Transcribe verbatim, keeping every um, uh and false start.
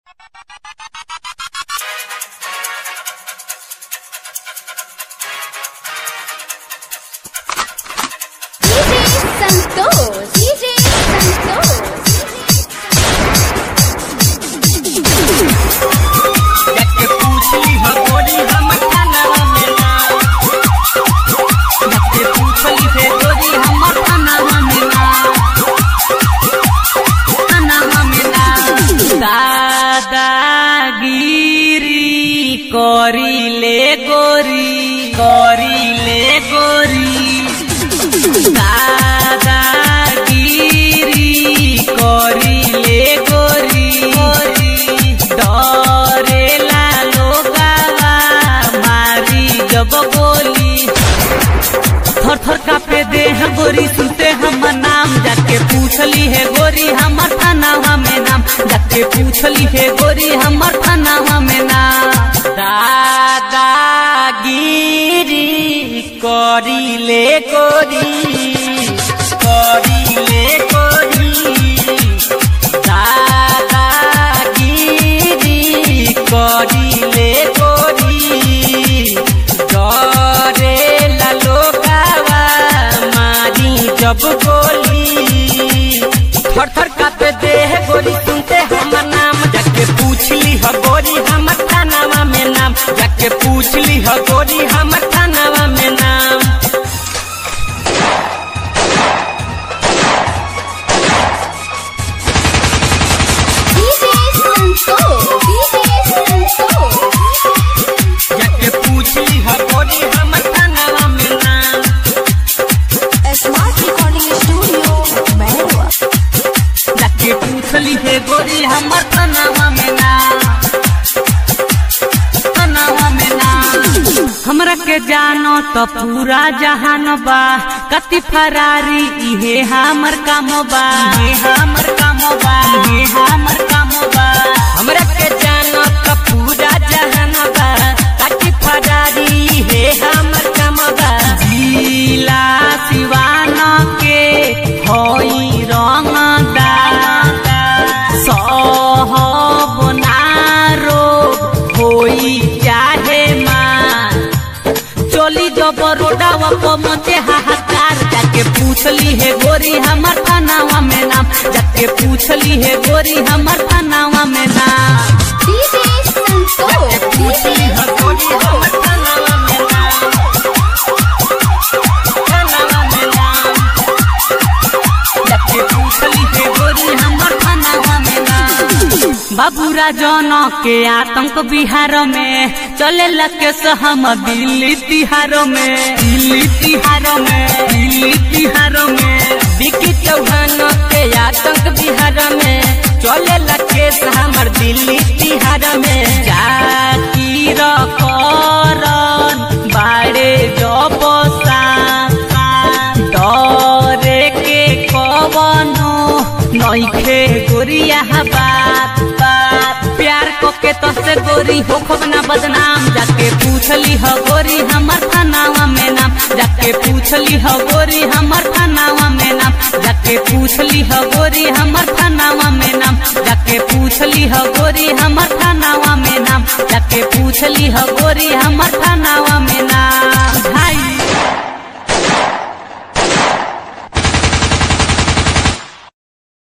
Santosh DJ Santosh जाके पूछली हो गोरी हम थाना में ना जाके पूछली है गोरी हम थाना में ना थाना में ना दादागिरी करी ले गोरी करी ले गोरी दादागिरी करिले गोरी डरेला लोगावा मारी जब गोली थर थर कापे देह गोरी सुनते हम नाम जाके पूछली है गोरी हमर थाना में नाम जाके पूछली है गोरी हमर थाना में नाम दादागिरी करिले गोरी करिले गोरी दादागिरी करिले गोरी डरेला लोगावा मारी जब गोली थर थर कापे देह गोरी सुनते हमर नाम जाके पूछली ह गोरी हमर थाना में नाम जाके पूछली ह गोरी हमर थाना में नाम डीजे संतोष डीजे संतोष जाके पूछली ह गोरी हमर थाना में नाम स्मार्ट रिकॉर्डिंग स्टूडियो मेहरवा जाके पूछली है गोरी हमर थाना में नाम थाना में नाम हमरा के जानो तो पूरा जहान बा कति फरारी इहे हमर काम बा इहे हमर काम बा इहे हमर काम बा हमरा के जानो तो पूरा जहान बा कति फरारी इहे हमर काम बा जिला सिवान के होई रंगदार सहब नारो होई चाहे मार चली जब रोडावा पमते हाहाकार जाके पूछली है गोरी हमर थाना में नाम जाके पूछली है गोरी हमर थाना में नाम डीजे संतोष पूछली है गोरी हमर थाना में नाम थाना में नाम जाके पूछली है गोरी हमर थाना में नाम बाबू राजन के आतंक बिहार में चले लगे हम दिल्ली तिहार में दिल्ली तिहार में दिल्ली तिहार में विकी चौहान के आतंक बिहार में चले लगे हमर दिल्ली तिहार में जाकिर करन बाड़े जबसा डरे के कवनो नइखे गोरिया बात बात प्यार को के तो से गोरी हो खबना बदनाम जाके पूछली ह गोरी हमर थाना में नाम जाके पूछली ह गोरी हमर थाना में नाम जाके पूछली ह गोरी हमर थाना में नाम जाके पूछली ह गोरी हमर थाना में नाम जाके पूछली ह गोरी हमर थाना में नाम।